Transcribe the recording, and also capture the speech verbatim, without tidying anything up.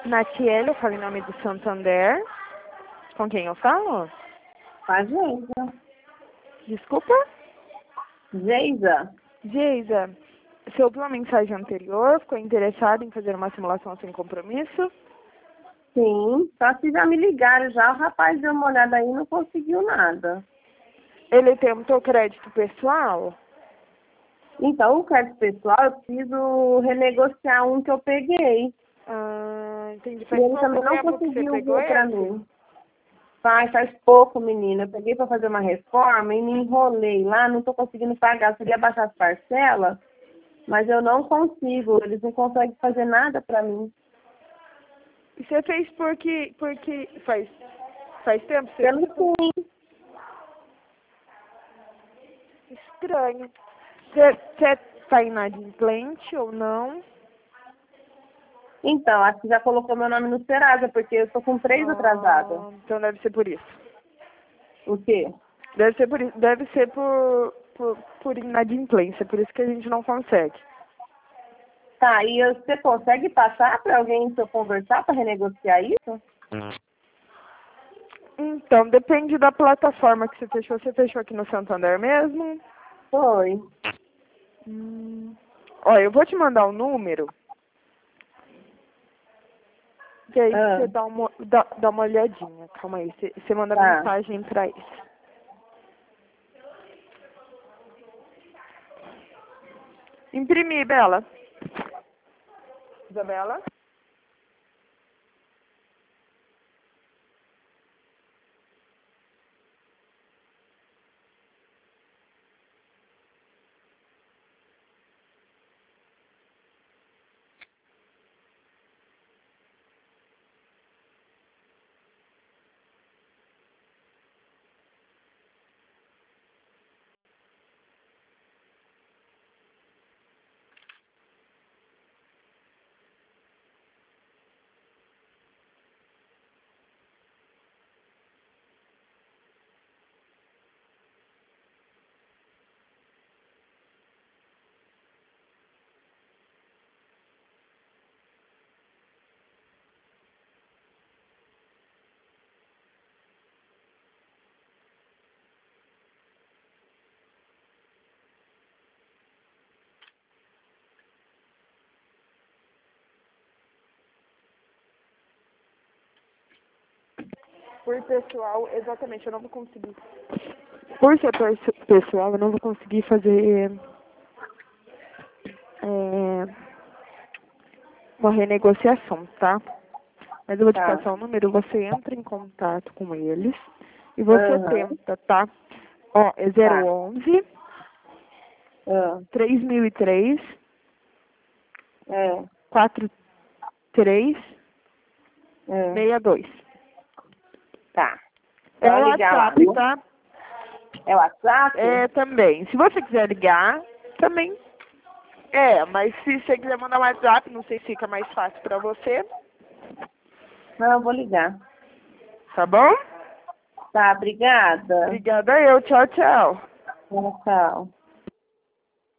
Natiele, eu falo em nome do Santander. Com quem eu falo? Com a Geisa. Desculpa? Geisa? Geisa, você ouviu uma mensagem anterior? Ficou interessada em fazer uma simulação sem compromisso? Sim, só que já me ligaram já. O rapaz deu uma olhada aí e não conseguiu nada. Ele tentou crédito pessoal? Então, o crédito pessoal, eu preciso renegociar um que eu peguei. Ah, entendi. E Faz ele pouco também não tempo que você conseguiu pegou ver pra esse? mim. Faz, faz pouco, menina. Eu peguei pra fazer uma reforma e me enrolei lá, não tô conseguindo pagar. Eu queria baixar as parcelas, mas eu não consigo. Eles não conseguem fazer nada pra mim. E você fez porque, porque faz, faz tempo? Você... Pelo sim. Estranho. Você, você tá inadimplente ou não? Então, acho que já colocou meu nome no Serasa, porque eu tô com três atrasadas. Ah, então deve ser por isso. O quê? Deve ser por isso. Deve ser por, por, por inadimplência, por isso que a gente não consegue. Tá, e você consegue passar pra alguém se eu conversar pra renegociar isso? Então, depende da plataforma que você fechou. Você fechou aqui no Santander mesmo? Foi. Hum. Olha, eu vou te mandar o número. E aí Ah, você dá uma, dá, dá uma olhadinha. Calma aí, você, você manda tá. mensagem pra isso. Imprimir, Bela. Isabela? Por pessoal, exatamente, eu não vou conseguir. Por ser perso- pessoal, eu não vou conseguir fazer é, uma renegociação, tá? Mas eu vou te Tá. passar o número, você entra em contato com eles e você Aham. tenta, tá? Ó, é Tá. zero onze, Ah, três mil e três, é. quatro três É. seis dois. Tá. É Só o ligar lá, WhatsApp, né? tá? É o WhatsApp? É também. Se você quiser ligar, também. É, mas se você quiser mandar um WhatsApp, não sei se fica mais fácil pra você, Não, eu vou ligar. tá bom? Tá, obrigada. Obrigada eu. Tchau, tchau. Tchau.